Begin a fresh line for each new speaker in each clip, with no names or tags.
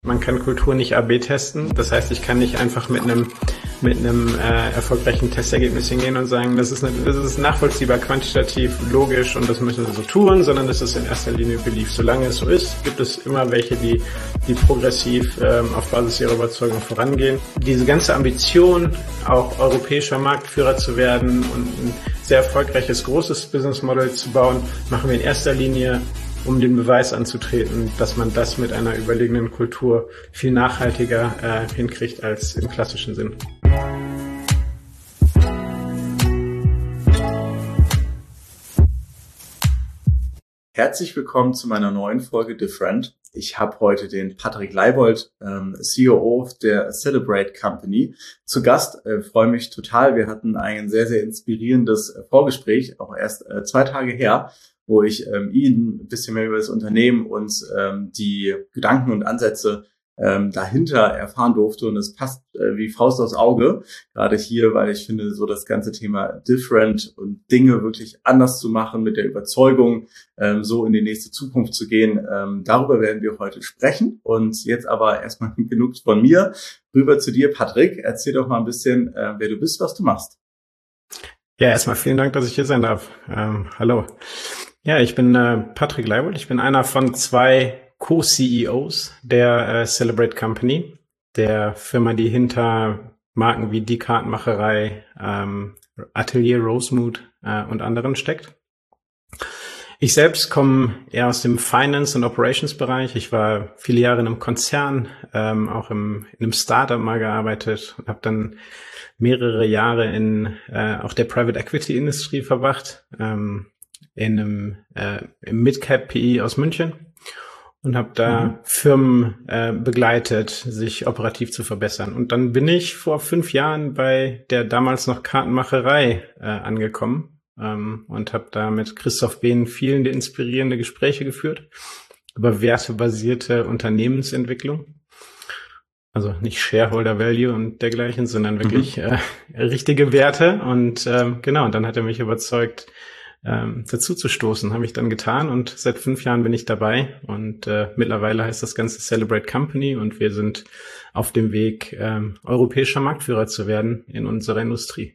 Man kann Kultur nicht A/B testen. Das heißt, ich kann nicht einfach mit einem erfolgreichen Testergebnis hingehen und sagen, das ist nachvollziehbar, quantitativ, logisch und das müssen wir so tun, sondern das ist in erster Linie Belief. Solange es so ist, gibt es immer welche, die progressiv auf Basis ihrer Überzeugung vorangehen. Diese ganze Ambition, auch europäischer Marktführer zu werden und ein sehr erfolgreiches, großes Business Model zu bauen, machen wir in erster Linie, um den Beweis anzutreten, dass man das mit einer überlegenen Kultur viel nachhaltiger hinkriegt als im klassischen Sinn.
Herzlich willkommen zu meiner neuen Folge Different. Ich habe heute den Patrick Leibold, COO der Celebrate Company, zu Gast. Freue mich total. Wir hatten ein sehr, sehr inspirierendes Vorgespräch, auch erst 2 Tage her, wo ich ihn ein bisschen mehr über das Unternehmen und die Gedanken und Ansätze dahinter erfahren durfte. Und es passt wie Faust aufs Auge, gerade hier, weil ich finde, so das ganze Thema Different und Dinge wirklich anders zu machen, mit der Überzeugung, so in die nächste Zukunft zu gehen. Darüber werden wir heute sprechen. Und jetzt aber erstmal genug von mir. Rüber zu dir, Patrick. Erzähl doch mal ein bisschen, wer du bist, was du machst.
Ja, erstmal vielen Dank, dass ich hier sein darf. Hallo. Ja, ich bin Patrick Leibold. Ich bin einer von 2 Co-CEOs der Celebrate Company, der Firma, die hinter Marken wie Die Kartenmacherei, Atelier Rosemood und anderen steckt. Ich selbst komme eher aus dem Finance- und Operations-Bereich. Ich war viele Jahre in einem Konzern, auch in einem Startup mal gearbeitet und habe dann mehrere Jahre in auch der Private Equity-Industrie verbracht, im Midcap PE aus München und habe da Firmen begleitet, sich operativ zu verbessern. Und dann bin ich vor 5 Jahren bei der damals noch Kartenmacherei angekommen und habe da mit Christoph Behn viele inspirierende Gespräche geführt über wertebasierte Unternehmensentwicklung. Also nicht Shareholder Value und dergleichen, sondern wirklich richtige Werte. Und genau, und dann hat er mich überzeugt, dazu zu stoßen, habe ich dann getan und seit 5 Jahren bin ich dabei und mittlerweile heißt das Ganze Celebrate Company und wir sind auf dem Weg, europäischer Marktführer zu werden in unserer Industrie.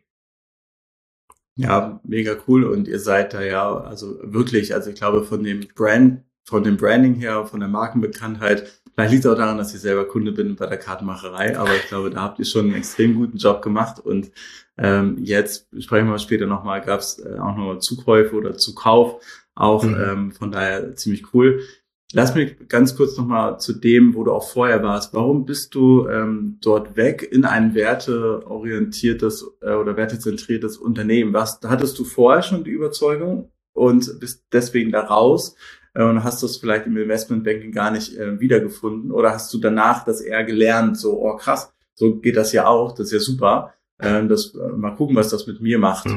Ja, mega cool und ihr seid da ja, also wirklich, also ich glaube von dem Branding her, von der Markenbekanntheit, vielleicht liegt es auch daran, dass ich selber Kunde bin bei der Kartenmacherei, aber ich glaube, da habt ihr schon einen extrem guten Job gemacht und jetzt sprechen wir später nochmal, gab es auch nochmal Zukäufe oder Zukauf, auch von daher ziemlich cool. Lass mich ganz kurz nochmal zu dem, wo du auch vorher warst. Warum bist du dort weg in ein werteorientiertes oder wertezentriertes Unternehmen? Hattest du vorher schon die Überzeugung und bist deswegen da raus und hast das vielleicht im Investmentbanking gar nicht wiedergefunden? Oder hast du danach das eher gelernt, so, oh krass, so geht das ja auch, das ist ja super. Mal gucken, was das mit mir macht.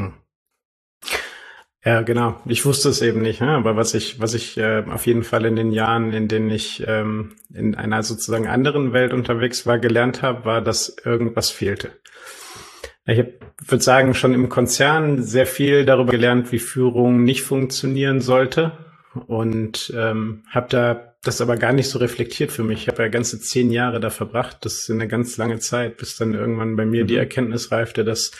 Ja, genau. Ich wusste es eben nicht, aber was ich auf jeden Fall in den Jahren, in denen ich in einer sozusagen anderen Welt unterwegs war, gelernt habe, war, dass irgendwas fehlte. Ich würde sagen, schon im Konzern sehr viel darüber gelernt, wie Führung nicht funktionieren sollte und habe da das aber gar nicht so reflektiert für mich. Ich habe ja ganze 10 Jahre da verbracht. Das ist eine ganz lange Zeit, bis dann irgendwann bei mir die Erkenntnis reifte, dass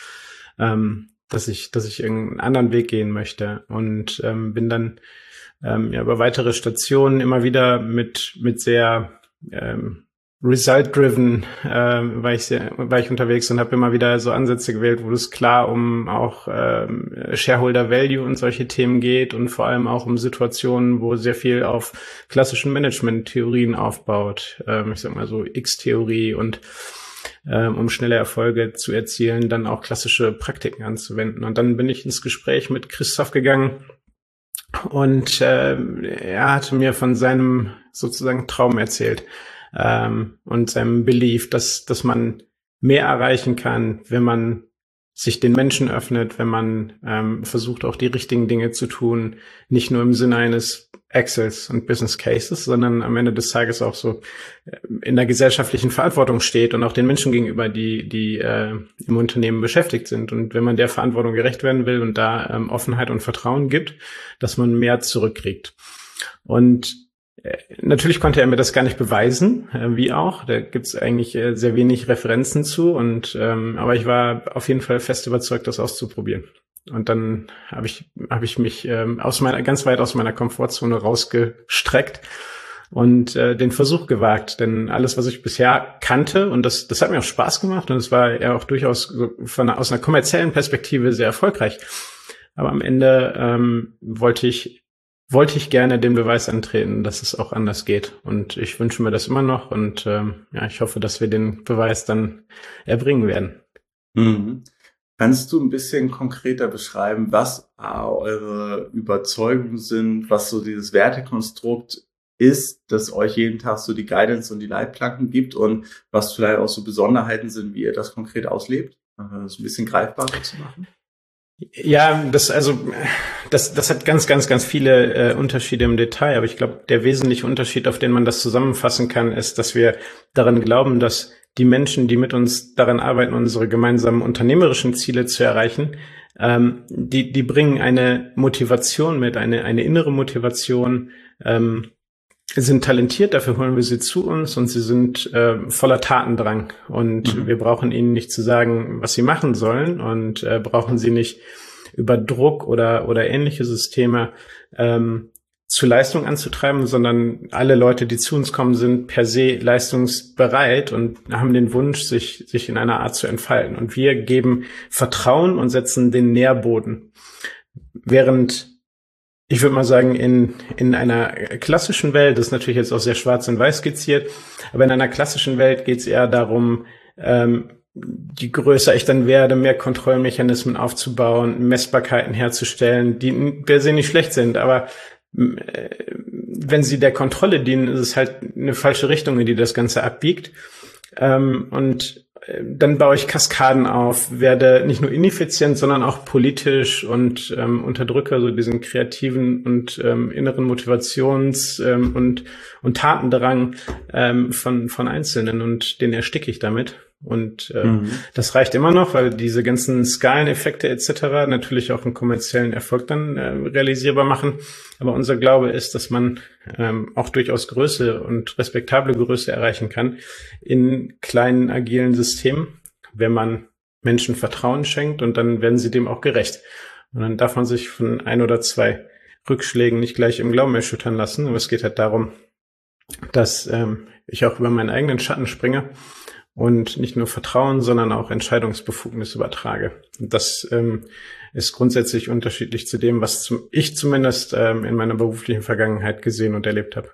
ich irgendeinen anderen Weg gehen möchte und bin dann über weitere Stationen immer wieder mit sehr result-driven war ich unterwegs und habe immer wieder so Ansätze gewählt, wo es klar um auch Shareholder Value und solche Themen geht und vor allem auch um Situationen, wo sehr viel auf klassischen Management-Theorien aufbaut. Ich sag mal so X-Theorie und um schnelle Erfolge zu erzielen, dann auch klassische Praktiken anzuwenden. Und dann bin ich ins Gespräch mit Christoph gegangen und er hatte mir von seinem sozusagen Traum erzählt. Und seinem Belief, dass man mehr erreichen kann, wenn man sich den Menschen öffnet, wenn man versucht, auch die richtigen Dinge zu tun, nicht nur im Sinne eines Excels und Business Cases, sondern am Ende des Tages auch so in der gesellschaftlichen Verantwortung steht und auch den Menschen gegenüber, die im Unternehmen beschäftigt sind. Und wenn man der Verantwortung gerecht werden will und da Offenheit und Vertrauen gibt, dass man mehr zurückkriegt. Und Natürlich konnte er mir das gar nicht beweisen, wie auch. Da gibt's eigentlich sehr wenig Referenzen zu. Aber ich war auf jeden Fall fest überzeugt, das auszuprobieren. Und dann habe ich mich ganz weit aus meiner Komfortzone rausgestreckt und den Versuch gewagt. Denn alles, was ich bisher kannte, und das hat mir auch Spaß gemacht, und es war ja auch durchaus so aus einer kommerziellen Perspektive sehr erfolgreich. Aber am Ende wollte ich gerne den Beweis antreten, dass es auch anders geht. Und ich wünsche mir das immer noch. Und ich hoffe, dass wir den Beweis dann erbringen werden.
Mhm. Kannst du ein bisschen konkreter beschreiben, was eure Überzeugungen sind, was so dieses Wertekonstrukt ist, das euch jeden Tag so die Guidance und die Leitplanken gibt und was vielleicht auch so Besonderheiten sind, wie ihr das konkret auslebt? Das ein bisschen greifbarer zu machen.
Ja, das hat ganz viele Unterschiede im Detail, aber ich glaube, der wesentliche Unterschied, auf den man das zusammenfassen kann, ist, dass wir daran glauben, dass die Menschen, die mit uns daran arbeiten, unsere gemeinsamen unternehmerischen Ziele zu erreichen, die bringen eine Motivation mit, eine innere Motivation, sind talentiert, dafür holen wir sie zu uns, und sie sind voller Tatendrang, und wir brauchen ihnen nicht zu sagen, was sie machen sollen, und brauchen sie nicht über Druck oder ähnliche Systeme zu Leistung anzutreiben, sondern alle Leute, die zu uns kommen, sind per se leistungsbereit und haben den Wunsch, sich in einer Art zu entfalten. Und wir geben Vertrauen und setzen den Nährboden. Während ich würde mal sagen, in einer klassischen Welt, das ist natürlich jetzt auch sehr schwarz und weiß skizziert, aber in einer klassischen Welt geht es eher darum, je größer ich dann werde, mehr Kontrollmechanismen aufzubauen, Messbarkeiten herzustellen, die per se nicht schlecht sind, aber wenn sie der Kontrolle dienen, ist es halt eine falsche Richtung, in die das Ganze abbiegt. Und dann baue ich Kaskaden auf, werde nicht nur ineffizient, sondern auch politisch und unterdrücke so diesen kreativen und inneren Motivations- und Tatendrang von Einzelnen, und den ersticke ich damit. Und das reicht immer noch, weil diese ganzen Skaleneffekte etc. natürlich auch einen kommerziellen Erfolg dann realisierbar machen. Aber unser Glaube ist, dass man auch durchaus Größe und respektable Größe erreichen kann in kleinen, agilen Systemen, wenn man Menschen Vertrauen schenkt, und dann werden sie dem auch gerecht. Und dann darf man sich von 1 oder 2 Rückschlägen nicht gleich im Glauben erschüttern lassen. Aber es geht halt darum, dass ich auch über meinen eigenen Schatten springe und nicht nur Vertrauen, sondern auch Entscheidungsbefugnis übertrage. Und das ist grundsätzlich unterschiedlich zu dem, was ich zumindest in meiner beruflichen Vergangenheit gesehen und erlebt habe.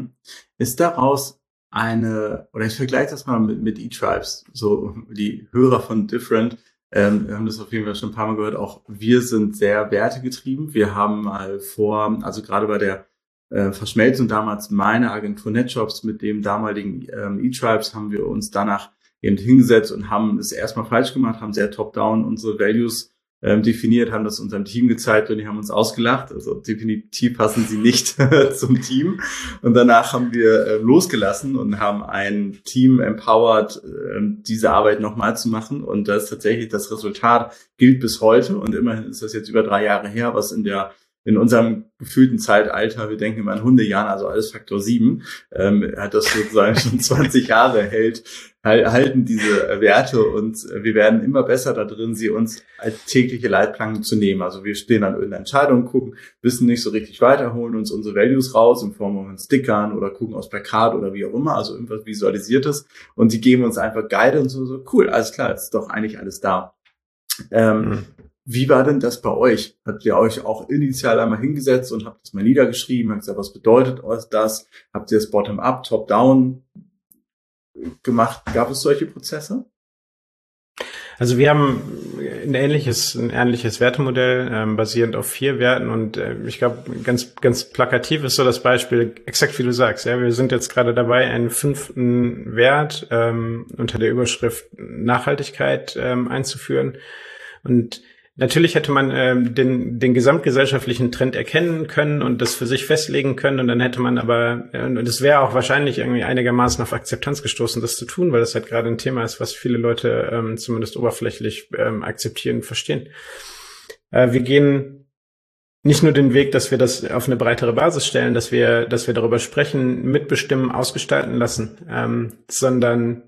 Ist daraus oder ich vergleiche das mal mit E-Tribes, so die Hörer von Different, wir haben das auf jeden Fall schon ein paar Mal gehört, auch wir sind sehr wertegetrieben. Wir haben mal also gerade bei der Verschmelzung damals meiner Agentur NetJobs mit dem damaligen E-Tribes haben wir uns danach eben hingesetzt und haben es erstmal falsch gemacht, haben sehr top-down unsere Values definiert, haben das unserem Team gezeigt und die haben uns ausgelacht. Also definitiv passen sie nicht zum Team. Und danach haben wir losgelassen und haben ein Team empowered, diese Arbeit nochmal zu machen. Und das tatsächlich, das Resultat gilt bis heute. Und immerhin ist das jetzt über 3 Jahre her, was in unserem gefühlten Zeitalter, wir denken immer an Hundejahren, also alles Faktor 7, hat das sozusagen schon 20 Jahre halten diese Werte, und wir werden immer besser da drin, sie uns als tägliche Leitplanken zu nehmen. Also wir stehen an irgendeiner Entscheidung, gucken, wissen nicht so richtig weiter, holen uns unsere Values raus in Form von Stickern oder gucken aufs Plakat oder wie auch immer, also irgendwas Visualisiertes, und die geben uns einfach Guidance und so, cool, alles klar, jetzt ist doch eigentlich alles da. Wie war denn das bei euch? Habt ihr euch auch initial einmal hingesetzt und habt das mal niedergeschrieben? Habt gesagt, was bedeutet euch das? Habt ihr das Bottom-up, Top-down gemacht? Gab es solche Prozesse?
Also wir haben ein ähnliches Wertemodell basierend auf 4 Werten, und ich glaube, ganz plakativ ist so das Beispiel, exakt wie du sagst. Ja, wir sind jetzt gerade dabei, einen 5. Wert unter der Überschrift Nachhaltigkeit einzuführen, und natürlich hätte man den gesamtgesellschaftlichen Trend erkennen können und das für sich festlegen können, und dann hätte man aber, und es wäre auch wahrscheinlich irgendwie einigermaßen auf Akzeptanz gestoßen, das zu tun, weil das halt gerade ein Thema ist, was viele Leute zumindest oberflächlich akzeptieren und verstehen. Wir gehen nicht nur den Weg, dass wir das auf eine breitere Basis stellen, dass wir darüber sprechen, mitbestimmen, ausgestalten lassen, sondern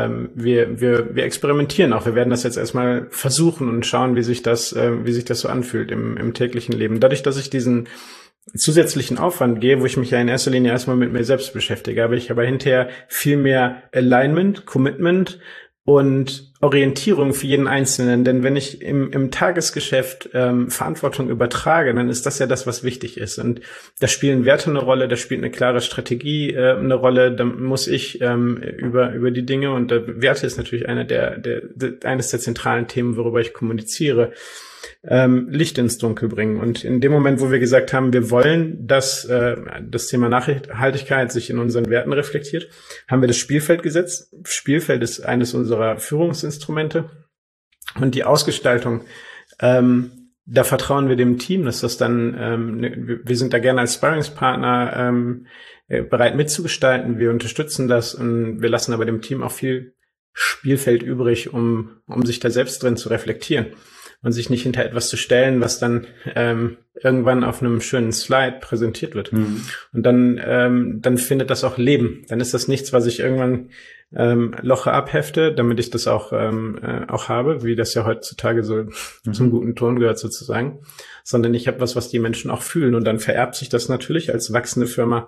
wir experimentieren auch. Wir werden das jetzt erstmal versuchen und schauen, wie sich das so anfühlt im täglichen Leben. Dadurch, dass ich diesen zusätzlichen Aufwand gehe, wo ich mich ja in erster Linie erstmal mit mir selbst beschäftige, aber ich habe hinterher viel mehr Alignment, Commitment und Orientierung für jeden Einzelnen. Denn wenn ich im Tagesgeschäft Verantwortung übertrage, dann ist das ja das, was wichtig ist. Und da spielen Werte eine Rolle, da spielt eine klare Strategie eine Rolle. Da muss ich über die Dinge, und Werte ist natürlich eines der zentralen Themen, worüber ich kommuniziere, Licht ins Dunkel bringen. Und in dem Moment, wo wir gesagt haben, wir wollen, dass das Thema Nachhaltigkeit sich in unseren Werten reflektiert, haben wir das Spielfeld gesetzt. Spielfeld ist eines unserer Führungsinstrumente. Und die Ausgestaltung, da vertrauen wir dem Team, dass das dann, wir sind da gerne als Sparringspartner bereit mitzugestalten. Wir unterstützen das und wir lassen aber dem Team auch viel Spielfeld übrig, um sich da selbst drin zu reflektieren und sich nicht hinter etwas zu stellen, was dann irgendwann auf einem schönen Slide präsentiert wird. Mhm. Und dann findet das auch Leben. Dann ist das nichts, was ich irgendwann Loche abhefte, damit ich das auch habe, wie das ja heutzutage so zum guten Ton gehört sozusagen, sondern ich habe was die Menschen auch fühlen, und dann vererbt sich das natürlich. Als wachsende Firma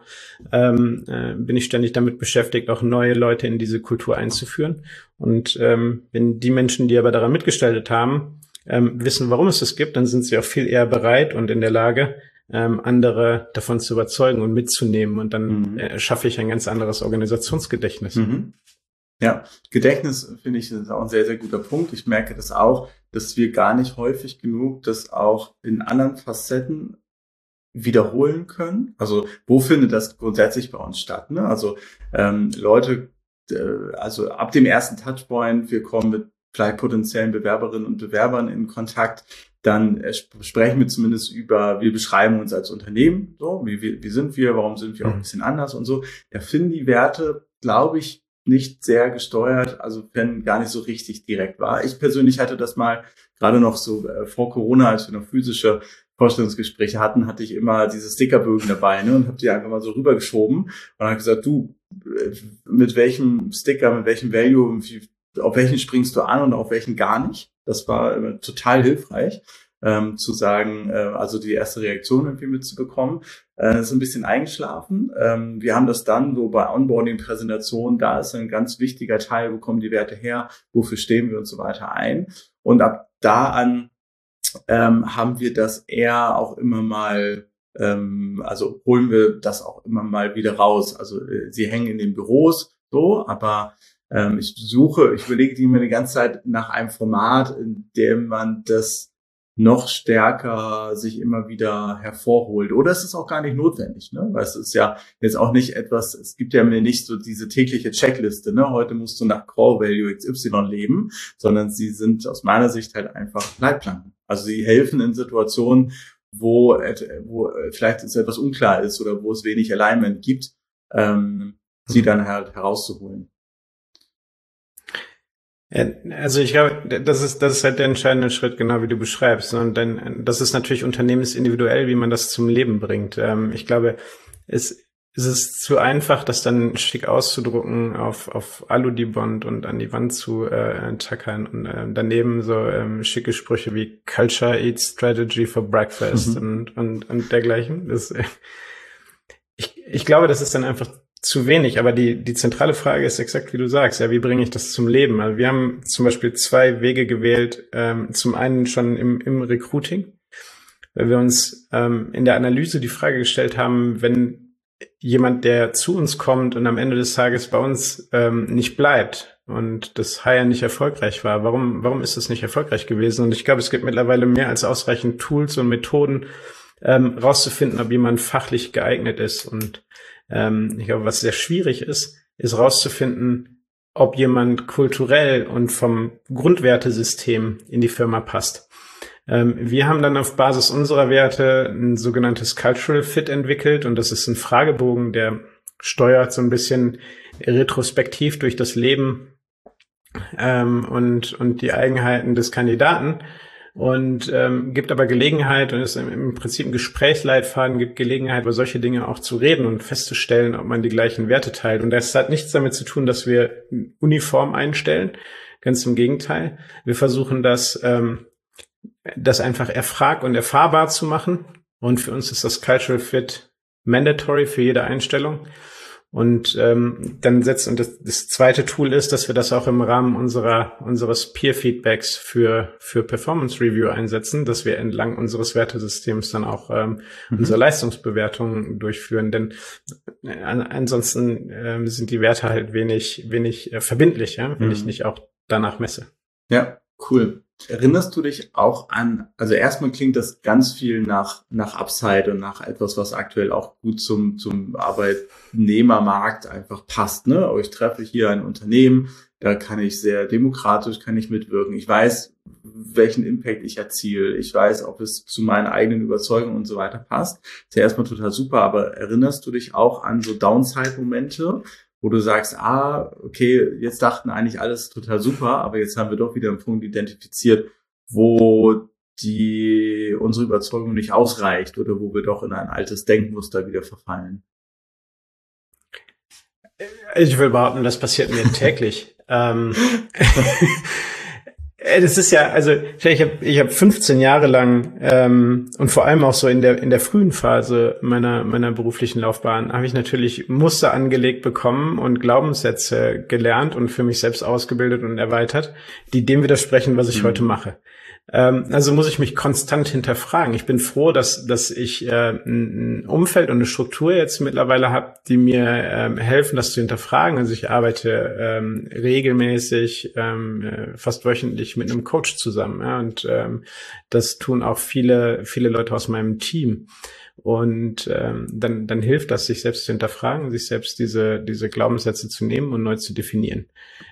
bin ich ständig damit beschäftigt, auch neue Leute in diese Kultur einzuführen. Und wenn die Menschen, die aber daran mitgestaltet haben, wissen, warum es das gibt, dann sind sie auch viel eher bereit und in der Lage, andere davon zu überzeugen und mitzunehmen. Und dann schaffe ich ein ganz anderes Organisationsgedächtnis.
Mhm. Ja, Gedächtnis finde ich ist auch ein sehr, sehr guter Punkt. Ich merke das auch, dass wir gar nicht häufig genug das auch in anderen Facetten wiederholen können. Also wo findet das grundsätzlich bei uns statt? Ne? Also Leute, also ab dem ersten Touchpoint, wir kommen mit vielleicht potenziellen Bewerberinnen und Bewerbern in Kontakt, dann sprechen wir zumindest wir beschreiben uns als Unternehmen, so, wie sind wir, warum sind wir auch ein bisschen anders und so. Da finden die Werte, glaube ich, nicht sehr gesteuert, also wenn gar nicht so richtig direkt war. Ich persönlich hatte das mal, gerade noch so vor Corona, als wir noch physische Vorstellungsgespräche hatten, hatte ich immer diese Stickerbögen dabei, ne, und habe die einfach mal so rübergeschoben und habe gesagt, du, mit welchem Sticker, mit welchem Value, auf welchen springst du an und auf welchen gar nicht. Das war total hilfreich, zu sagen, also die erste Reaktion irgendwie mitzubekommen. Ist ein bisschen eingeschlafen. Wir haben das dann so bei Onboarding-Präsentationen, da ist ein ganz wichtiger Teil, wo kommen die Werte her, wofür stehen wir und so weiter ein. Und ab da an haben wir das eher auch immer mal, also holen wir das auch immer mal wieder raus. Also sie hängen in den Büros so, aber ich überlege mir die ganze Zeit nach einem Format, in dem man das noch stärker sich immer wieder hervorholt. Oder es ist auch gar nicht notwendig, ne? Weil es ist ja jetzt auch nicht etwas, es gibt ja mir nicht so diese tägliche Checkliste, ne? Heute musst du nach Core Value XY leben, sondern sie sind aus meiner Sicht halt einfach Leitplanken. Also sie helfen in Situationen, wo vielleicht etwas unklar ist oder wo es wenig Alignment gibt, sie dann halt herauszuholen.
Also ich glaube, das ist halt der entscheidende Schritt, genau wie du beschreibst. Und dann, das ist natürlich unternehmensindividuell, wie man das zum Leben bringt. Ich glaube, es ist zu einfach, das dann schick auszudrucken auf Alu-Dibond und an die Wand zu tackern und daneben so schicke Sprüche wie Culture Eats Strategy for Breakfast und dergleichen. Ich glaube, das ist dann einfach zu wenig, aber die zentrale Frage ist exakt, wie du sagst, ja, wie bringe ich das zum Leben? Also wir haben zum Beispiel 2 Wege gewählt, zum einen schon im Recruiting, weil wir uns in der Analyse die Frage gestellt haben, wenn jemand, der zu uns kommt und am Ende des Tages bei uns nicht bleibt und das Hire nicht erfolgreich war, warum ist das nicht erfolgreich gewesen? Und ich glaube, es gibt mittlerweile mehr als ausreichend Tools und Methoden, rauszufinden, ob jemand fachlich geeignet ist. Und ich glaube, was sehr schwierig ist rauszufinden, ob jemand kulturell und vom Grundwertesystem in die Firma passt. Wir haben dann auf Basis unserer Werte ein sogenanntes Cultural Fit entwickelt, und das ist ein Fragebogen, der steuert so ein bisschen retrospektiv durch das Leben und die Eigenheiten des Kandidaten. und gibt aber Gelegenheit und ist im Prinzip ein Gesprächsleitfaden, gibt Gelegenheit, über solche Dinge auch zu reden und festzustellen, ob man die gleichen Werte teilt. Und das hat nichts damit zu tun, dass wir uniform einstellen. Ganz im Gegenteil. Wir versuchen das einfach erfrag- und erfahrbar zu machen. Und für uns ist das Cultural Fit mandatory für jede Einstellung. Und und das zweite Tool ist, dass wir das auch im Rahmen unseres Peer-Feedbacks für Performance Review einsetzen, dass wir entlang unseres Wertesystems dann auch unsere Leistungsbewertungen durchführen. Denn ansonsten sind die Werte halt wenig verbindlich, ja, wenn ich nicht auch danach messe.
Ja, cool. Erinnerst du dich auch an, also erstmal klingt das ganz viel nach Upside und nach etwas, was aktuell auch gut zum Arbeitnehmermarkt einfach passt, ne? Aber ich treffe hier ein Unternehmen, da kann ich sehr demokratisch, kann ich mitwirken. Ich weiß, welchen Impact ich erziele. Ich weiß, ob es zu meinen eigenen Überzeugungen und so weiter passt. Ist ja erstmal total super, aber erinnerst du dich auch an so Downside-Momente, wo du sagst, okay, jetzt dachten eigentlich alles total super, aber jetzt haben wir doch wieder einen Punkt identifiziert, wo unsere Überzeugung nicht ausreicht oder wo wir doch in ein altes Denkmuster wieder verfallen?
Ich will behaupten, das passiert mir täglich. Das ist ja, also ich hab 15 Jahre lang und vor allem auch so in der frühen Phase meiner beruflichen Laufbahn habe ich natürlich Muster angelegt bekommen und Glaubenssätze gelernt und für mich selbst ausgebildet und erweitert, die dem widersprechen, was ich heute mache. Also muss ich mich konstant hinterfragen. Ich bin froh, dass ich ein Umfeld und eine Struktur jetzt mittlerweile habe, die mir helfen, das zu hinterfragen. Also ich arbeite regelmäßig, fast wöchentlich mit einem Coach zusammen. Ja, und das tun auch viele Leute aus meinem Team. Und dann hilft das, sich selbst zu hinterfragen, sich selbst diese Glaubenssätze zu nehmen und neu zu definieren.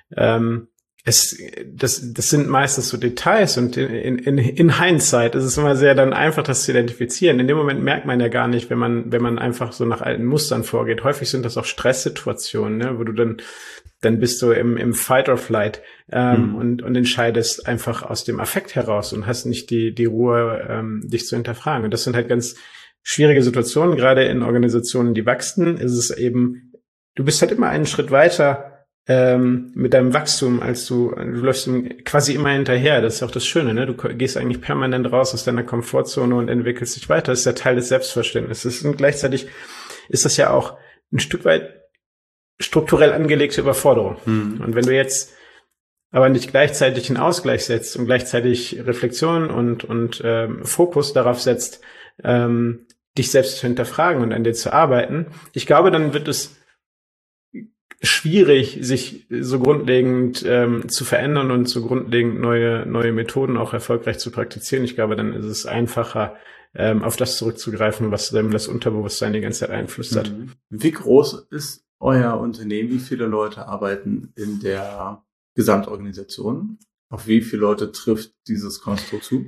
Das sind meistens so Details und in Hindsight ist es immer sehr dann einfach, das zu identifizieren. In dem Moment merkt man ja gar nicht, wenn man einfach so nach alten Mustern vorgeht. Häufig sind das auch Stresssituationen, ne, wo du dann bist du im Fight or Flight und entscheidest einfach aus dem Affekt heraus und hast nicht die Ruhe, dich zu hinterfragen. Und das sind halt ganz schwierige Situationen, gerade in Organisationen, die wachsen, ist es eben, du bist halt immer einen Schritt weiter mit deinem Wachstum, als du läufst quasi immer hinterher. Das ist auch das Schöne, ne? Du gehst eigentlich permanent raus aus deiner Komfortzone und entwickelst dich weiter. Das ist ja Teil des Selbstverständnisses. Und gleichzeitig ist das ja auch ein Stück weit strukturell angelegte Überforderung. Und wenn du jetzt aber nicht gleichzeitig einen Ausgleich setzt und gleichzeitig Reflexion und Fokus darauf setzt, dich selbst zu hinterfragen und an dir zu arbeiten, ich glaube, dann wird es schwierig, sich so grundlegend zu verändern und so grundlegend neue Methoden auch erfolgreich zu praktizieren. Ich glaube, dann ist es einfacher, auf das zurückzugreifen, was das Unterbewusstsein die ganze Zeit einflüstert.
Wie groß ist euer Unternehmen? Wie viele Leute arbeiten in der Gesamtorganisation? Auf wie viele Leute trifft dieses Konstrukt zu?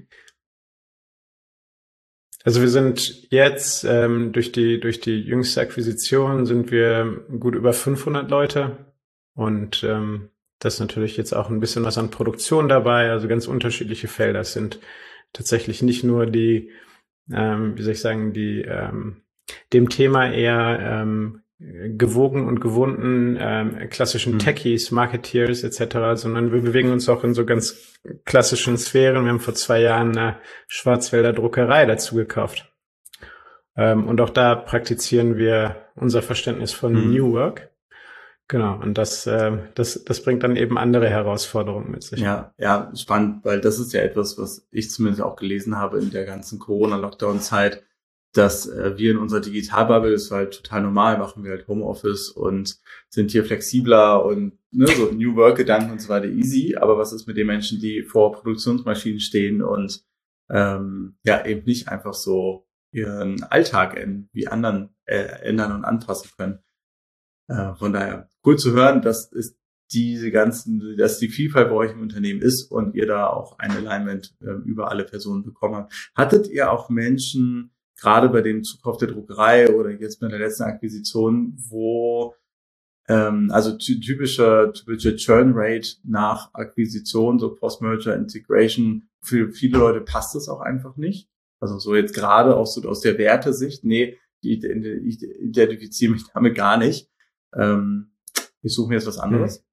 Also wir sind jetzt durch die jüngste Akquisition sind wir gut über 500 Leute und das ist natürlich jetzt auch ein bisschen was an Produktion dabei, also ganz unterschiedliche Felder. Es sind tatsächlich nicht nur die, wie soll ich sagen, die dem Thema eher gewogen und gewunden klassischen Techies, Marketeers etc., sondern wir bewegen uns auch in so ganz klassischen Sphären. Wir haben vor 2 Jahren eine Schwarzwälder Druckerei dazu gekauft. Und auch da praktizieren wir unser Verständnis von New Work. Genau, und das bringt dann eben andere Herausforderungen mit sich.
Ja, spannend, weil das ist ja etwas, was ich zumindest auch gelesen habe in der ganzen Corona-Lockdown-Zeit, dass wir in unserer Digitalbubble, das war halt total normal, machen wir halt Homeoffice und sind hier flexibler und so New Work-Gedanken und so weiter easy. Aber was ist mit den Menschen, die vor Produktionsmaschinen stehen und eben nicht einfach so ihren Alltag wie anderen ändern und anpassen können? Von daher cool zu hören, dass die Vielfalt bei euch im Unternehmen ist und ihr da auch ein Alignment über alle Personen bekommen habt. Hattet ihr auch Menschen, gerade bei dem Zukauf der Druckerei oder jetzt bei der letzten Akquisition, wo also typische Churn Rate nach Akquisition, so Post-Merger Integration, für viele Leute passt es auch einfach nicht. Also so jetzt gerade auch so aus der Wertesicht, nee, ich identifiziere mich damit gar nicht. Ich suche mir jetzt was anderes.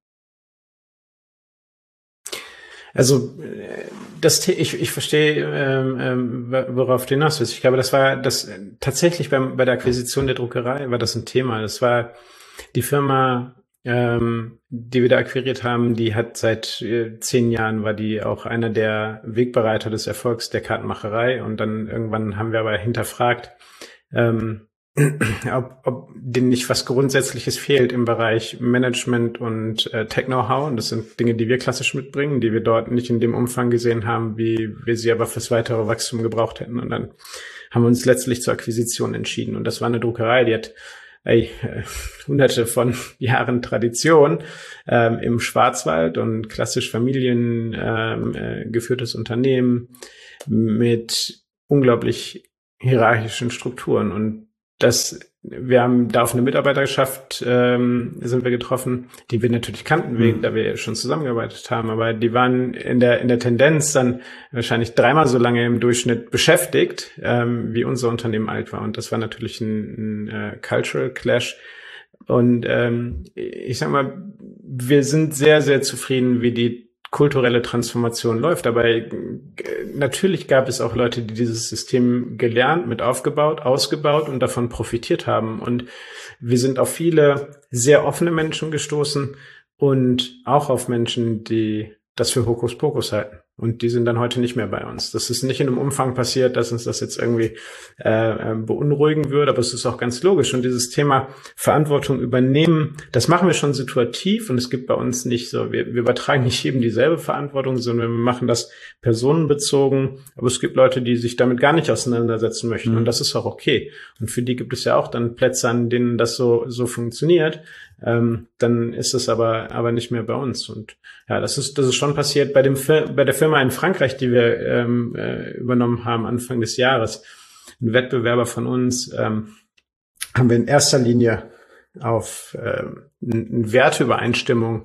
Also ich verstehe, worauf du hinaus willst. Ich glaube, das war das tatsächlich bei der Akquisition der Druckerei war das ein Thema. Das war die Firma, die wir da akquiriert haben, die hat seit 10 Jahren war die auch einer der Wegbereiter des Erfolgs der Kartenmacherei. Und dann irgendwann haben wir aber hinterfragt, ob denen nicht was Grundsätzliches fehlt im Bereich Management und Tech-Know-how. Und das sind Dinge, die wir klassisch mitbringen, die wir dort nicht in dem Umfang gesehen haben, wie wir sie aber fürs weitere Wachstum gebraucht hätten. Und dann haben wir uns letztlich zur Akquisition entschieden. Und das war eine Druckerei, die hat hunderte von Jahren Tradition im Schwarzwald und klassisch familiengeführtes Unternehmen mit unglaublich hierarchischen Strukturen. Und wir haben da auf eine Mitarbeiterschaft sind wir getroffen, die wir natürlich kannten, da wir schon zusammengearbeitet haben, aber die waren in der Tendenz dann wahrscheinlich 3-mal so lange im Durchschnitt beschäftigt, wie unser Unternehmen alt war. Und das war natürlich ein Cultural Clash. Und ich sag mal, wir sind sehr, sehr zufrieden, wie die kulturelle Transformation läuft. Aber natürlich gab es auch Leute, die dieses System gelernt, mit aufgebaut, ausgebaut und davon profitiert haben. Und wir sind auf viele sehr offene Menschen gestoßen und auch auf Menschen, die das für Hokuspokus halten. Und die sind dann heute nicht mehr bei uns. Das ist nicht in einem Umfang passiert, dass uns das jetzt irgendwie beunruhigen würde, aber es ist auch ganz logisch. Und dieses Thema Verantwortung übernehmen, das machen wir schon situativ. Und es gibt bei uns nicht so, wir übertragen nicht jedem dieselbe Verantwortung, sondern wir machen das personenbezogen. Aber es gibt Leute, die sich damit gar nicht auseinandersetzen möchten. Und das ist auch okay. Und für die gibt es ja auch dann Plätze, an denen das so funktioniert. Dann ist es aber nicht mehr bei uns. Und ja, das ist schon passiert bei der Firma in Frankreich, die wir übernommen haben Anfang des Jahres. Ein Wettbewerber von uns haben wir in erster Linie auf eine Werteübereinstimmung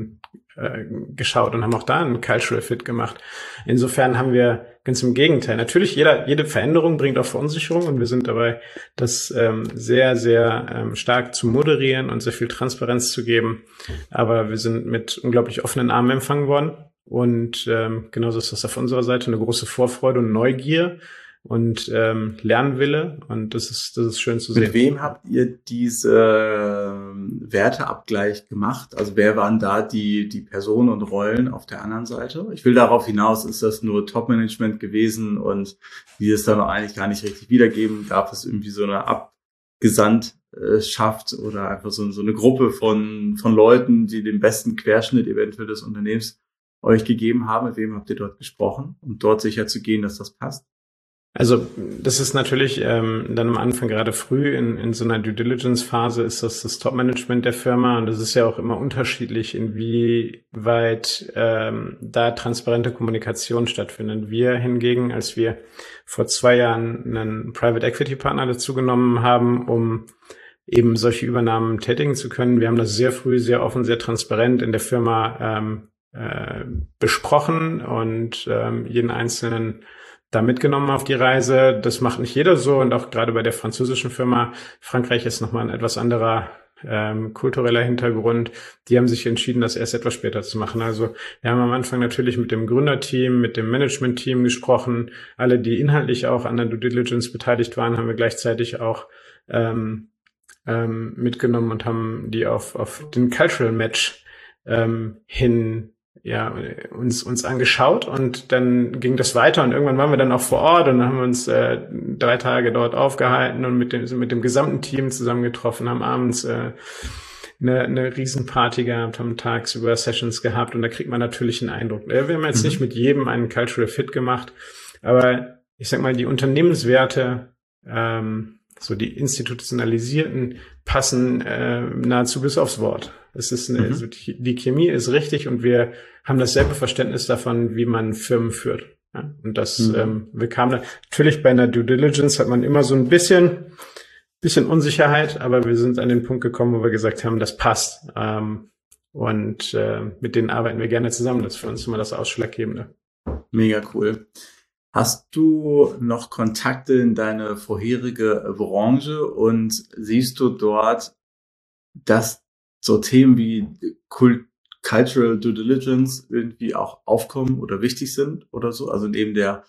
geschaut und haben auch da einen Cultural Fit gemacht. Insofern haben wir ganz im Gegenteil. Natürlich, jede Veränderung bringt auch Verunsicherung und wir sind dabei, das sehr, sehr stark zu moderieren und sehr viel Transparenz zu geben. Aber wir sind mit unglaublich offenen Armen empfangen worden und genauso ist das auf unserer Seite eine große Vorfreude und Neugier und Lernwille und das ist schön zu sehen.
Mit wem habt ihr diese Werteabgleich gemacht? Also wer waren da die Personen und Rollen auf der anderen Seite? Ich will darauf hinaus, ist das nur Top-Management gewesen und die es dann auch eigentlich gar nicht richtig wiedergeben? Gab es irgendwie so eine Abgesandtschaft oder einfach so eine Gruppe von Leuten, die den besten Querschnitt eventuell des Unternehmens euch gegeben haben? Mit wem habt ihr dort gesprochen, um dort sicher zu gehen, dass das passt?
Also das ist natürlich dann am Anfang gerade früh in so einer Due Diligence Phase ist das Top-Management der Firma und das ist ja auch immer unterschiedlich, inwieweit da transparente Kommunikation stattfindet. Wir hingegen, als wir vor 2 Jahren einen Private Equity Partner dazu genommen haben, um eben solche Übernahmen tätigen zu können, wir haben das sehr früh, sehr offen, sehr transparent in der Firma besprochen und jeden Einzelnen da mitgenommen auf die Reise. Das macht nicht jeder so und auch gerade bei der französischen Firma. Frankreich ist nochmal ein etwas anderer kultureller Hintergrund. Die haben sich entschieden, das erst etwas später zu machen. Also wir haben am Anfang natürlich mit dem Gründerteam, mit dem Managementteam gesprochen. Alle, die inhaltlich auch an der Due Diligence beteiligt waren, haben wir gleichzeitig auch mitgenommen und haben die auf den Cultural Match hin uns angeschaut und dann ging das weiter und irgendwann waren wir dann auch vor Ort und dann haben wir uns 3 Tage dort aufgehalten und mit dem gesamten Team zusammengetroffen, haben abends eine Riesenparty gehabt, haben tagsüber Sessions gehabt und da kriegt man natürlich einen Eindruck. Wir haben jetzt nicht mit jedem einen Cultural Fit gemacht, aber ich sag mal, die Unternehmenswerte, so die institutionalisierten, passen nahezu bis aufs Wort. Es ist also die Chemie ist richtig und wir haben dasselbe Verständnis davon, wie man Firmen führt. Ja? Und das wir kamen natürlich bei einer Due Diligence hat man immer so ein bisschen Unsicherheit, aber wir sind an den Punkt gekommen, wo wir gesagt haben, das passt. Und mit denen arbeiten wir gerne zusammen. Das ist für uns immer das Ausschlaggebende.
Mega cool. Hast du noch Kontakte in deine vorherige Branche und siehst du dort, dass so Themen wie Cultural Due Diligence irgendwie auch aufkommen oder wichtig sind oder so? Also neben der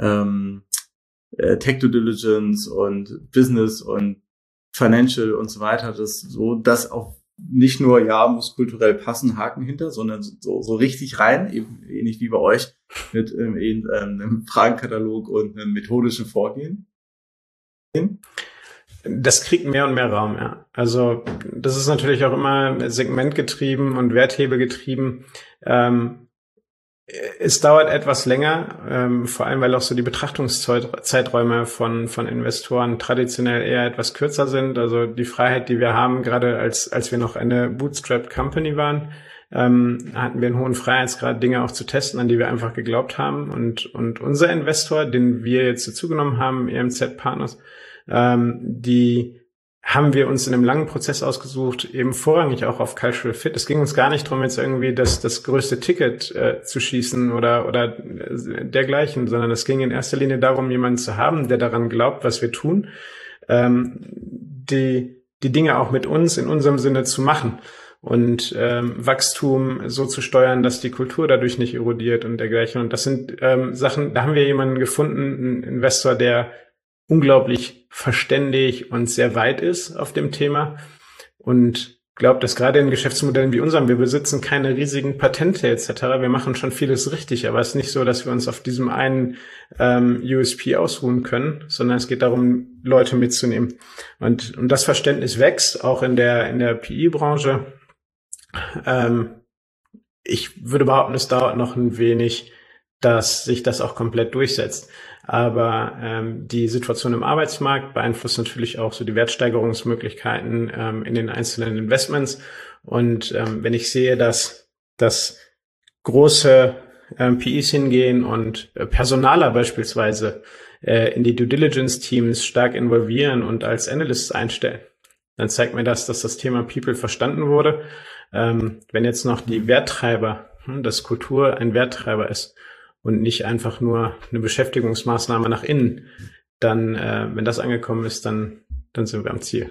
Tech Due Diligence und Business und Financial und so weiter, das so, dass auch nicht nur, ja, muss kulturell passen, Haken hinter, sondern so richtig rein, eben ähnlich wie bei euch mit einem Fragenkatalog und einem methodischen Vorgehen.
Das kriegt mehr und mehr Raum, ja. Also das ist natürlich auch immer segmentgetrieben und werthebelgetrieben. Es dauert etwas länger, vor allem weil auch so die Betrachtungszeiträume von Investoren traditionell eher etwas kürzer sind. Also die Freiheit, die wir haben, gerade als wir noch eine Bootstrapped Company waren, hatten wir einen hohen Freiheitsgrad, Dinge auch zu testen, an die wir einfach geglaubt haben. Und unser Investor, den wir jetzt dazugenommen haben, EMZ Partners, die haben wir uns in einem langen Prozess ausgesucht, eben vorrangig auch auf Cultural Fit. Es ging uns gar nicht darum, jetzt irgendwie das größte Ticket zu schießen oder dergleichen, sondern es ging in erster Linie darum, jemanden zu haben, der daran glaubt, was wir tun, die Dinge auch mit uns in unserem Sinne zu machen und Wachstum so zu steuern, dass die Kultur dadurch nicht erodiert und dergleichen. Und das sind Sachen, da haben wir jemanden gefunden, einen Investor, der unglaublich verständig und sehr weit ist auf dem Thema und glaubt, dass gerade in Geschäftsmodellen wie unserem, wir besitzen keine riesigen Patente etc., wir machen schon vieles richtig, aber es ist nicht so, dass wir uns auf diesem einen USP ausruhen können, sondern es geht darum, Leute mitzunehmen. Und das Verständnis wächst, auch in der PI-Branche. Ich würde behaupten, es dauert noch ein wenig, dass sich das auch komplett durchsetzt. Aber die Situation im Arbeitsmarkt beeinflusst natürlich auch so die Wertsteigerungsmöglichkeiten in den einzelnen Investments. Und wenn ich sehe, dass große PIs hingehen und Personaler beispielsweise in die Due Diligence Teams stark involvieren und als Analysts einstellen, dann zeigt mir das, dass das Thema People verstanden wurde. Wenn jetzt noch die Werttreiber, dass Kultur ein Werttreiber ist, und nicht einfach nur eine Beschäftigungsmaßnahme nach innen, dann, wenn das angekommen ist, dann sind wir am Ziel.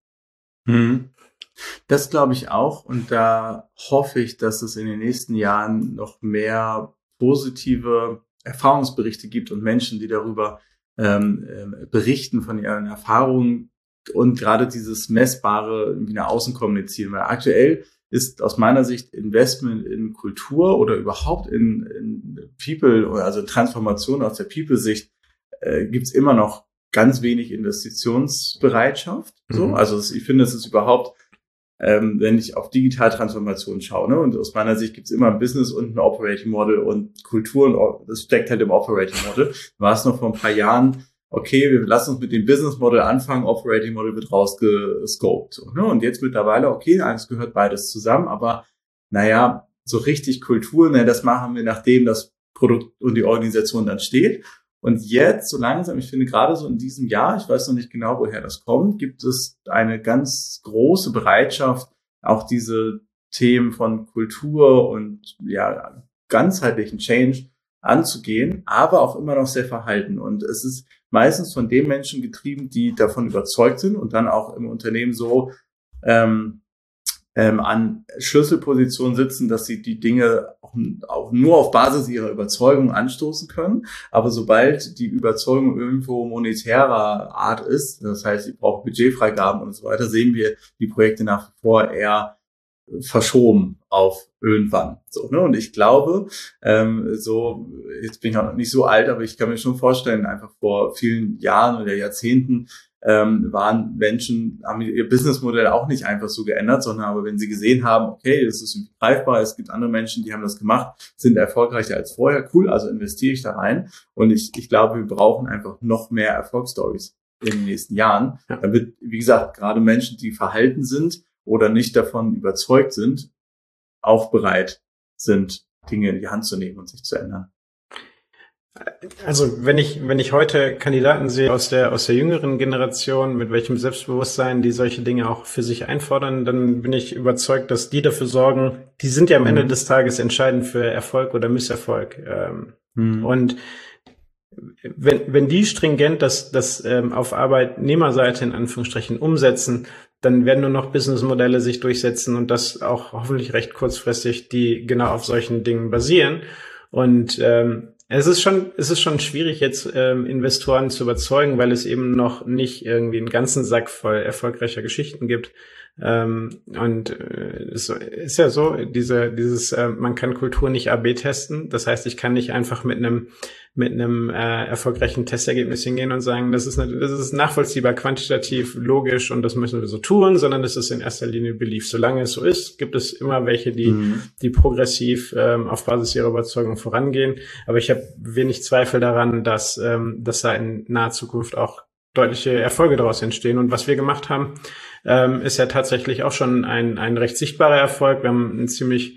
Das glaube ich auch und da hoffe ich, dass es in den nächsten Jahren noch mehr positive Erfahrungsberichte gibt und Menschen, die darüber berichten von ihren Erfahrungen und gerade dieses Messbare irgendwie nach außen kommunizieren, weil aktuell ist aus meiner Sicht Investment in Kultur oder überhaupt in People, also in Transformation aus der People-Sicht, gibt's immer noch ganz wenig Investitionsbereitschaft. So, also ich finde, es ist überhaupt, wenn ich auf Digitaltransformation schaue, ne, und aus meiner Sicht gibt's immer ein Business und ein Operating Model und Kultur, und das steckt halt im Operating Model. War es noch vor ein paar Jahren, okay, wir lassen uns mit dem Business Model anfangen, Operating Model wird rausgescoped. So, ne? Und jetzt mittlerweile, okay, eins gehört beides zusammen, aber naja, so richtig Kultur, ne, das machen wir, nachdem das Produkt und die Organisation dann steht. Und jetzt, so langsam, ich finde gerade so in diesem Jahr, ich weiß noch nicht genau, woher das kommt, gibt es eine ganz große Bereitschaft, auch diese Themen von Kultur und ja ganzheitlichen Change anzugehen, aber auch immer noch sehr verhalten. Und es ist meistens von den Menschen getrieben, die davon überzeugt sind und dann auch im Unternehmen so an Schlüsselpositionen sitzen, dass sie die Dinge auch nur auf Basis ihrer Überzeugung anstoßen können. Aber sobald die Überzeugung irgendwo monetärer Art ist, das heißt, sie braucht Budgetfreigaben und so weiter, sehen wir die Projekte nach wie vor eher verschoben auf irgendwann. So, ne? Und ich glaube, so, jetzt bin ich auch noch nicht so alt, aber ich kann mir schon vorstellen, einfach vor vielen Jahren oder Jahrzehnten waren Menschen, haben ihr Businessmodell auch nicht einfach so geändert, sondern aber wenn sie gesehen haben, okay, das ist irgendwie greifbar, es gibt andere Menschen, die haben das gemacht, sind erfolgreicher als vorher, cool, also investiere ich da rein. Und ich glaube, wir brauchen einfach noch mehr Erfolgsstories in den nächsten Jahren, damit, wie gesagt, gerade Menschen, die verhalten sind oder nicht davon überzeugt sind, auch bereit sind, Dinge in die Hand zu nehmen und sich zu ändern.
Also wenn ich heute Kandidaten sehe aus der jüngeren Generation, mit welchem Selbstbewusstsein die solche Dinge auch für sich einfordern, dann bin ich überzeugt, dass die dafür sorgen, die sind ja am Ende des Tages entscheidend für Erfolg oder Misserfolg Und wenn die stringent das auf Arbeitnehmerseite in Anführungsstrichen umsetzen, dann werden nur noch Businessmodelle sich durchsetzen und das auch hoffentlich recht kurzfristig, die genau auf solchen Dingen basieren. Und es ist schon schwierig, jetzt Investoren zu überzeugen, weil es eben noch nicht irgendwie einen ganzen Sack voll erfolgreicher Geschichten gibt. Es ist ja so, man kann Kultur nicht A/B testen. Das heißt, ich kann nicht einfach mit einem erfolgreichen Testergebnis hingehen und sagen, das ist nachvollziehbar, quantitativ, logisch und das müssen wir so tun, sondern das ist in erster Linie Belief. Solange es so ist, gibt es immer welche, die progressiv auf Basis ihrer Überzeugung vorangehen. Aber ich habe wenig Zweifel daran, dass da in naher Zukunft auch deutliche Erfolge daraus entstehen. Und was wir gemacht haben, ist ja tatsächlich auch schon ein recht sichtbarer Erfolg. Wir haben einen ziemlich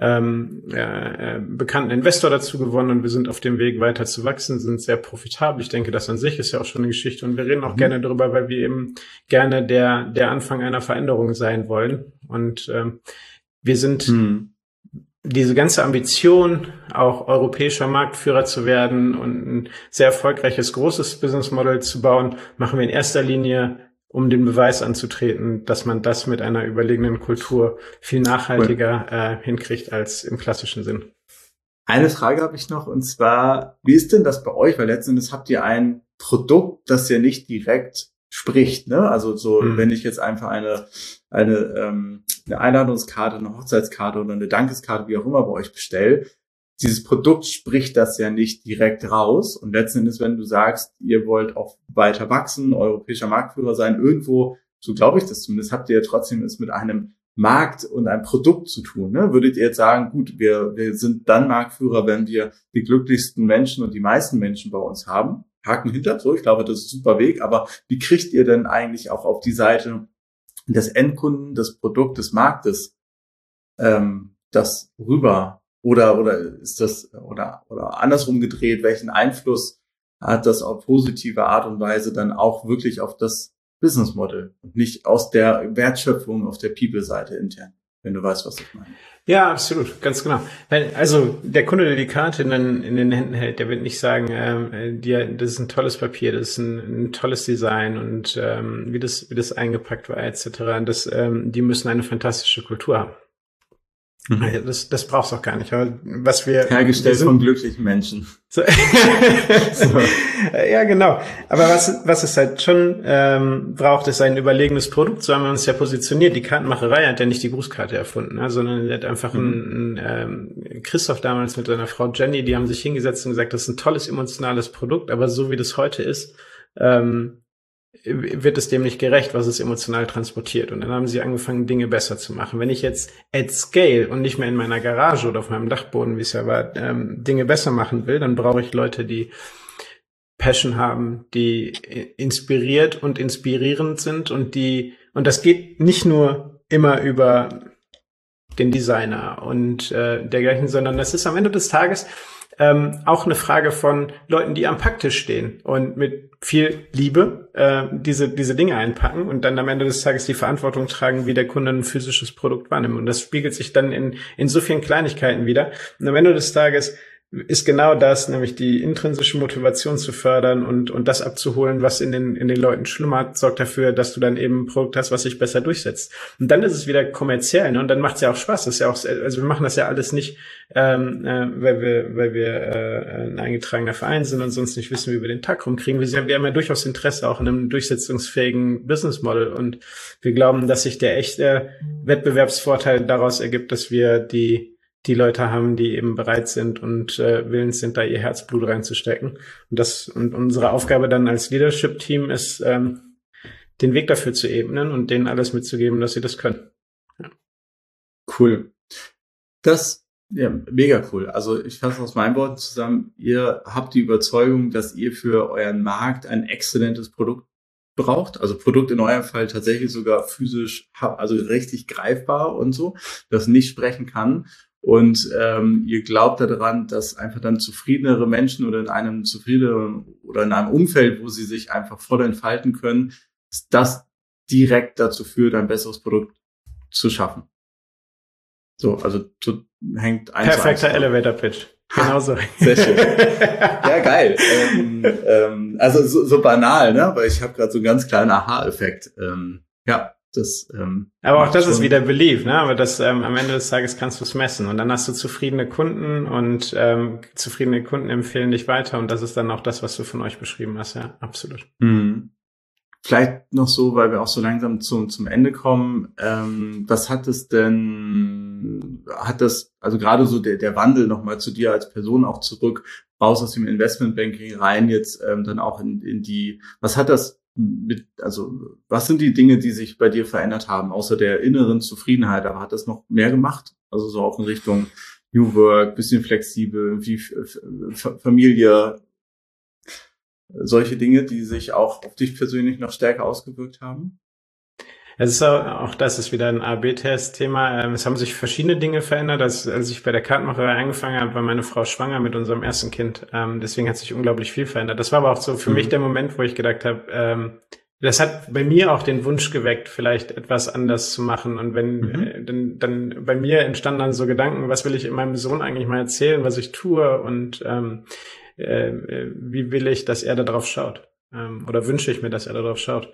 bekannten Investor dazu gewonnen und wir sind auf dem Weg weiter zu wachsen, sind sehr profitabel. Ich denke, das an sich ist ja auch schon eine Geschichte und wir reden auch gerne darüber, weil wir eben gerne der Anfang einer Veränderung sein wollen. Und wir sind diese ganze Ambition, auch europäischer Marktführer zu werden und ein sehr erfolgreiches, großes Businessmodell zu bauen, machen wir in erster Linie, um den Beweis anzutreten, dass man das mit einer überlegenen Kultur viel nachhaltiger hinkriegt als im klassischen Sinn.
Eine Frage habe ich noch, und zwar, wie ist denn das bei euch? Weil letzten Endes habt ihr ein Produkt, das ja nicht direkt spricht, ne? Also so, wenn ich jetzt einfach eine Einladungskarte, eine Hochzeitskarte oder eine Dankeskarte, wie auch immer, bei euch bestelle, dieses Produkt spricht das ja nicht direkt raus. Und letzten Endes, wenn du sagst, ihr wollt auch weiter wachsen, europäischer Marktführer sein, irgendwo, so glaube ich das zumindest, habt ihr ja trotzdem es mit einem Markt und einem Produkt zu tun. Ne? Würdet ihr jetzt sagen, gut, wir sind dann Marktführer, wenn wir die glücklichsten Menschen und die meisten Menschen bei uns haben? Haken hinter, so, ich glaube, das ist ein super Weg. Aber wie kriegt ihr denn eigentlich auch auf die Seite des Endkunden, des Produkts, des Marktes das rüber? Oder ist das, oder andersrum gedreht, welchen Einfluss hat das auf positive Art und Weise dann auch wirklich auf das Business Model und nicht aus der Wertschöpfung auf der People-Seite intern, wenn du weißt, was ich meine?
Ja, absolut, ganz genau. Also der Kunde, der die Karte in den Händen hält, der wird nicht sagen, das ist ein tolles Papier, das ist ein tolles Design und wie das eingepackt war etc. Die müssen eine fantastische Kultur haben. Das brauch's auch gar nicht. Aber
hergestellt von glücklichen Menschen.
So. Ja, genau. Aber was es halt schon braucht, ist ein überlegenes Produkt. So haben wir uns ja positioniert. Die Kartenmacherei hat ja nicht die Grußkarte erfunden, sondern er hat einfach Christoph damals mit seiner Frau Jenny, die haben sich hingesetzt und gesagt, das ist ein tolles emotionales Produkt, aber so wie das heute ist, wird es dem nicht gerecht, was es emotional transportiert. Und dann haben sie angefangen, Dinge besser zu machen. Wenn ich jetzt at scale und nicht mehr in meiner Garage oder auf meinem Dachboden, wie es ja war, Dinge besser machen will, dann brauche ich Leute, die Passion haben, die inspiriert und inspirierend sind und das geht nicht nur immer über den Designer und dergleichen, sondern das ist am Ende des Tages auch eine Frage von Leuten, die am Packtisch stehen und mit viel Liebe diese Dinge einpacken und dann am Ende des Tages die Verantwortung tragen, wie der Kunde ein physisches Produkt wahrnimmt. Und das spiegelt sich dann in so vielen Kleinigkeiten wieder. Und am Ende des Tages ist genau das, nämlich die intrinsische Motivation zu fördern und das abzuholen, was in den Leuten schlummert, sorgt dafür, dass du dann eben ein Produkt hast, was sich besser durchsetzt. Und dann ist es wieder kommerziell, ne? Und dann macht es ja auch Spaß. Das ist ja auch, also wir machen das ja alles nicht, weil wir ein eingetragener Verein sind und sonst nicht wissen, wie wir den Tag rumkriegen. Wir haben ja durchaus Interesse auch an einem durchsetzungsfähigen Business Model und wir glauben, dass sich der echte Wettbewerbsvorteil daraus ergibt, dass wir die Leute haben, die eben bereit sind und willens sind, da ihr Herzblut reinzustecken. Und unsere Aufgabe dann als Leadership-Team ist, den Weg dafür zu ebnen und denen alles mitzugeben, dass sie das können. Ja.
Cool. Ja, mega cool. Also ich fasse aus meinen Worten zusammen, ihr habt die Überzeugung, dass ihr für euren Markt ein exzellentes Produkt braucht, also Produkt in eurem Fall tatsächlich sogar physisch, also richtig greifbar und so, das nicht sprechen kann. Und ihr glaubt daran, dass einfach dann zufriedenere Menschen oder in einem zufriedeneren oder in einem Umfeld, wo sie sich einfach voll entfalten können, dass das direkt dazu führt, ein besseres Produkt zu schaffen. So, also hängt eins
Perfekter Elevator Pitch. Genau so.
Sehr schön. Ja, geil. Also so banal, ne? Aber ich habe gerade so einen ganz kleinen Aha-Effekt. Ja, das
Aber auch
macht
das ist
schon.
wieder Belief, ne? Aber das am Ende des Tages kannst du es messen und dann hast du zufriedene Kunden und zufriedene Kunden empfehlen dich weiter und das ist dann auch das, was du von euch beschrieben hast, ja, absolut.
Mhm. Vielleicht noch so, weil wir auch so langsam zum Ende kommen. Was hat das, also gerade so der Wandel nochmal zu dir als Person auch zurück, raus aus dem Investmentbanking rein, jetzt dann auch in die, was hat das also was sind die Dinge, die sich bei dir verändert haben, außer der inneren Zufriedenheit, aber hat das noch mehr gemacht? Also so auch in Richtung New Work, bisschen flexibel, wie Familie, solche Dinge, die sich auch auf dich persönlich noch stärker ausgewirkt haben?
Es ist auch das ist wieder ein A/B-Test-Thema. Es haben sich verschiedene Dinge verändert. Als ich bei der Kartenmacherei angefangen habe, war meine Frau schwanger mit unserem ersten Kind. Deswegen hat sich unglaublich viel verändert. Das war aber auch so für mich der Moment, wo ich gedacht habe, das hat bei mir auch den Wunsch geweckt, vielleicht etwas anders zu machen. Und dann bei mir entstanden dann so Gedanken, was will ich meinem Sohn eigentlich mal erzählen, was ich tue und wie will ich, dass er da drauf schaut? Oder wünsche ich mir, dass er da drauf schaut?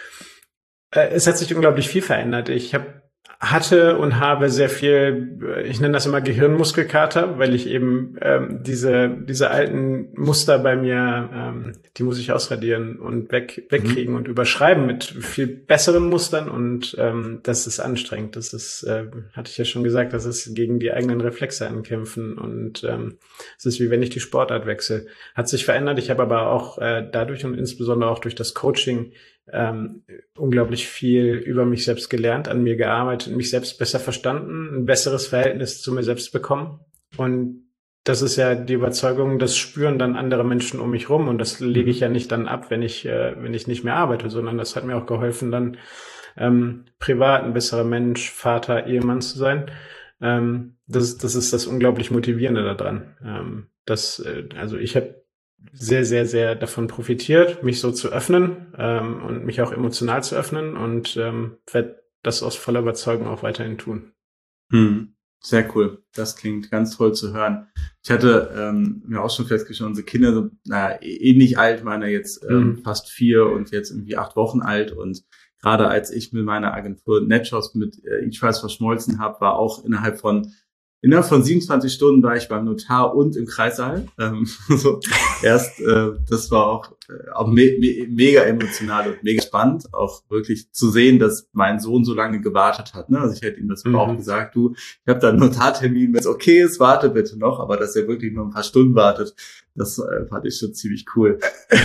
Es hat sich unglaublich viel verändert. Hatte und habe sehr viel, ich nenne das immer Gehirnmuskelkater, weil ich eben diese alten Muster bei mir, die muss ich ausradieren und wegkriegen und überschreiben mit viel besseren Mustern und das ist anstrengend. Das ist, hatte ich ja schon gesagt, das ist gegen die eigenen Reflexe ankämpfen und es ist wie wenn ich die Sportart wechsle. Hat sich verändert. Ich habe aber auch dadurch und insbesondere auch durch das Coaching unglaublich viel über mich selbst gelernt, an mir gearbeitet, mich selbst besser verstanden, ein besseres Verhältnis zu mir selbst bekommen. Und das ist ja die Überzeugung, das spüren dann andere Menschen um mich rum. Und das lege ich ja nicht dann ab, wenn ich nicht mehr arbeite, sondern das hat mir auch geholfen, dann privat ein besserer Mensch, Vater, Ehemann zu sein. Das ist das unglaublich Motivierende daran. Also ich habe sehr, sehr, sehr davon profitiert, mich so zu öffnen und mich auch emotional zu öffnen und werde das aus voller Überzeugung auch weiterhin tun.
Sehr cool. Das klingt ganz toll zu hören. Ich hatte mir auch schon festgestellt, unsere Kinder sind ähnlich alt, meine jetzt fast 4 und jetzt irgendwie 8 Wochen alt. Und gerade als ich mit meiner Agentur NetShots mit eTrials verschmolzen habe, war auch innerhalb von 27 Stunden war ich beim Notar und im Kreissaal. So das war auch mega emotional und mega spannend, auch wirklich zu sehen, dass mein Sohn so lange gewartet hat. Ne? Also ich hätte ihm das auch gesagt, ich habe da einen Notartermin, wenn es okay ist, warte bitte noch, aber dass er wirklich nur ein paar Stunden wartet, das fand ich schon ziemlich cool.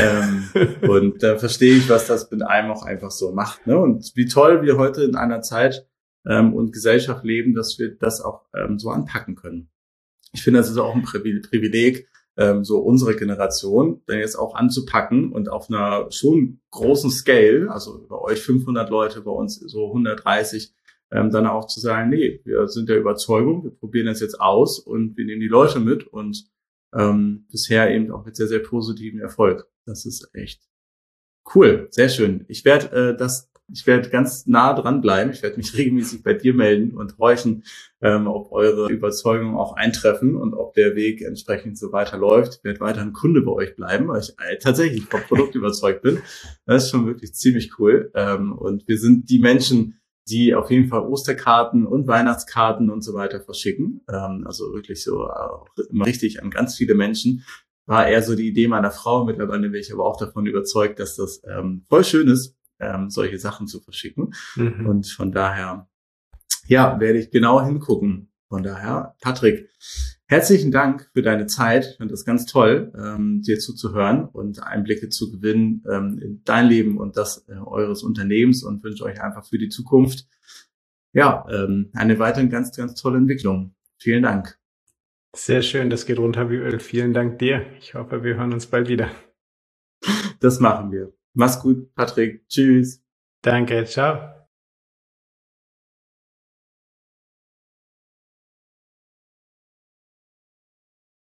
Und da verstehe ich, was das mit einem auch einfach so macht. Ne? Und wie toll wir heute in einer Zeit und Gesellschaft leben, dass wir das auch so anpacken können. Ich finde, das ist auch ein Privileg, so unsere Generation, dann jetzt auch anzupacken und auf einer schon großen Scale, also bei euch 500 Leute, bei uns so 130, dann auch zu sagen, nee, wir sind der Überzeugung, wir probieren das jetzt aus und wir nehmen die Leute mit und bisher eben auch mit sehr, sehr positivem Erfolg. Das ist echt cool, sehr schön. Ich werde ganz nah dran bleiben. Ich werde mich regelmäßig bei dir melden und horchen, ob eure Überzeugungen auch eintreffen und ob der Weg entsprechend so weiterläuft. Ich werde weiter ein Kunde bei euch bleiben, weil ich tatsächlich vom Produkt überzeugt bin. Das ist schon wirklich ziemlich cool. Und wir sind die Menschen, die auf jeden Fall Osterkarten und Weihnachtskarten und so weiter verschicken. Also wirklich so auch immer richtig an ganz viele Menschen. War eher so die Idee meiner Frau. Mittlerweile bin ich aber auch davon überzeugt, dass das voll schön ist, solche Sachen zu verschicken. Und von daher, ja, werde ich genau hingucken. Von daher, Patrick, herzlichen Dank für deine Zeit. Ich finde das ganz toll, dir zuzuhören und Einblicke zu gewinnen in dein Leben und das eures Unternehmens und wünsche euch einfach für die Zukunft, ja, eine weiterhin ganz, ganz tolle Entwicklung. Vielen Dank.
Sehr schön, das geht runter wie Öl. Vielen Dank dir. Ich hoffe, wir hören uns bald wieder.
Das machen wir. Mach's gut, Patrick. Tschüss.
Danke, ciao.